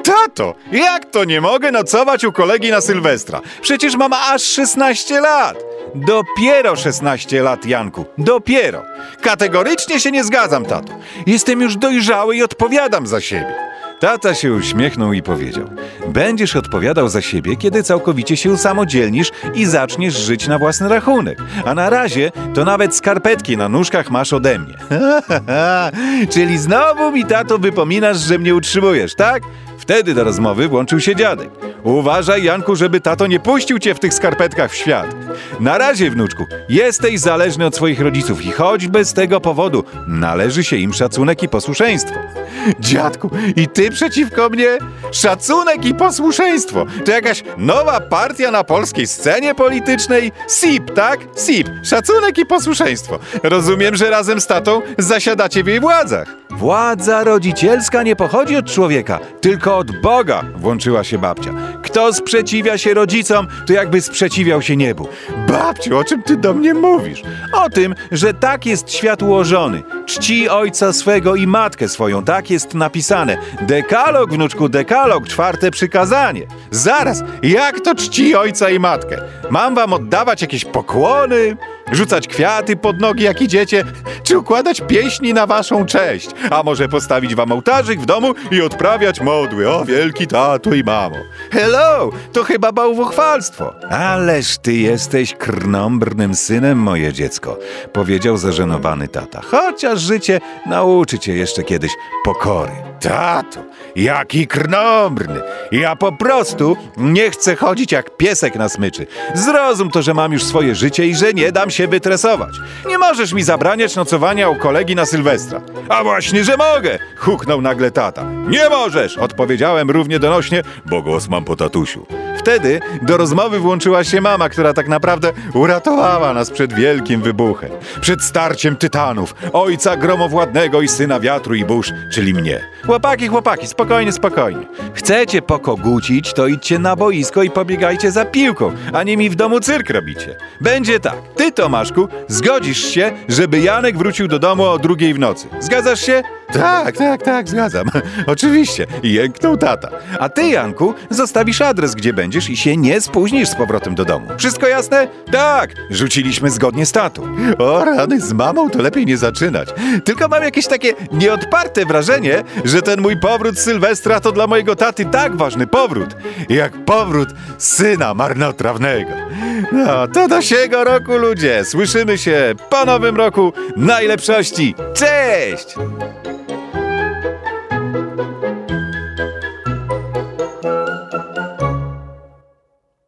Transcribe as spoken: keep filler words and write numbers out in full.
Tato, jak to nie mogę nocować u kolegi na Sylwestra? Przecież mam aż szesnaście lat. Dopiero szesnaście lat, Janku. Dopiero. Kategorycznie się nie zgadzam, tato. Jestem już dojrzały i odpowiadam za siebie. Tata się uśmiechnął i powiedział: będziesz odpowiadał za siebie, kiedy całkowicie się usamodzielnisz i zaczniesz żyć na własny rachunek. A na razie to nawet skarpetki na nóżkach masz ode mnie. Czyli znowu mi, tato, wypominasz, że mnie utrzymujesz, tak? Wtedy do rozmowy włączył się dziadek. Uważaj, Janku, żeby tato nie puścił cię w tych skarpetkach w świat. Na razie, wnuczku, jesteś zależny od swoich rodziców i choćby z tego powodu należy się im szacunek i posłuszeństwo. Dziadku, i ty przeciwko mnie? Szacunek i posłuszeństwo. To jakaś nowa partia na polskiej scenie politycznej? S I P, tak? S I P. Szacunek i posłuszeństwo. Rozumiem, że razem z tatą zasiadacie w jej władzach. Władza rodzicielska nie pochodzi od człowieka, tylko od Boga, włączyła się babcia. Kto sprzeciwia się rodzicom, to jakby sprzeciwiał się niebu. Babciu, o czym ty do mnie mówisz? O tym, że tak jest świat ułożony. Czci ojca swego i matkę swoją, tak jest napisane. Dekalog, wnuczku, dekalog, czwarte przykazanie. Zaraz, jak to czci ojca i matkę? Mam wam oddawać jakieś pokłony? Rzucać kwiaty pod nogi, jak idziecie? Czy układać pieśni na waszą cześć? A może postawić wam ołtarzyk w domu i odprawiać modły? O wielki tato i mamo. Hello, to chyba bałwochwalstwo. Ależ ty jesteś krnąbrnym synem, moje dziecko, powiedział zażenowany tata. Chociaż życie nauczy cię jeszcze kiedyś pokory. Tato, jaki krnąbrny. Ja po prostu nie chcę chodzić jak piesek na smyczy. Zrozum to, że mam już swoje życie i że nie dam się wytresować. Nie możesz mi zabraniać nocowania u kolegi na Sylwestra. A właśnie, że mogę, huknął nagle tata. Nie możesz, odpowiedziałem równie donośnie, bo głos mam po tatusiu. Wtedy do rozmowy włączyła się mama, która tak naprawdę uratowała nas przed wielkim wybuchem. Przed starciem tytanów, ojca gromowładnego i syna wiatru i burz, czyli mnie. Chłopaki, chłopaki, spokojnie, spokojnie. Chcecie pokogucić, to idźcie na boisko i pobiegajcie za piłką, a nie mi w domu cyrk robicie. Będzie tak, ty, Tomaszku, zgodzisz się, żeby Janek wrócił do domu o drugiej w nocy. Zgadzasz się? Tak, tak, tak, zgadzam. Oczywiście. Jęknął tata. A ty, Janku, zostawisz adres, gdzie będziesz i się nie spóźnisz z powrotem do domu. Wszystko jasne? Tak. Rzuciliśmy zgodnie z tatą. O rany, z mamą to lepiej nie zaczynać. Tylko mam jakieś takie nieodparte wrażenie, że ten mój powrót z Sylwestra to dla mojego taty tak ważny powrót, jak powrót syna marnotrawnego. No, to do siego roku, ludzie. Słyszymy się po nowym roku. Najlepszości. Cześć!